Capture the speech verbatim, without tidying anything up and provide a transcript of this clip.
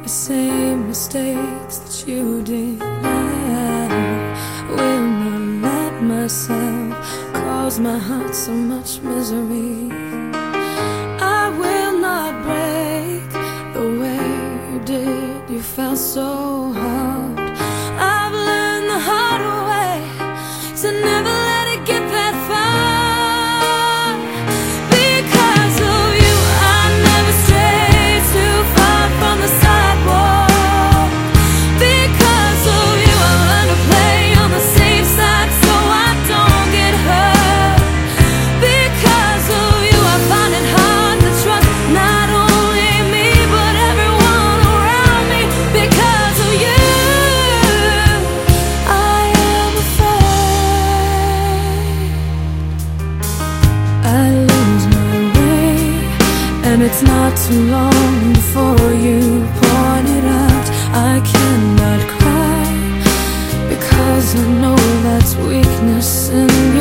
the same mistakes that you did. I will not let myself cause my heart so much misery. I will not break the way you did. You felt so hard. I've learned the hard way to never let it get that far. Because of you, I never strayed too far from the sidewalk. Because of you, I learned to play on the safe side so I don't get hurt. Because of you, I find it hard to trust not only me but everyone around me. Because of you, I am afraid I lose my way, and it's not too long before you point it out. I cannot cry because I know that's weakness in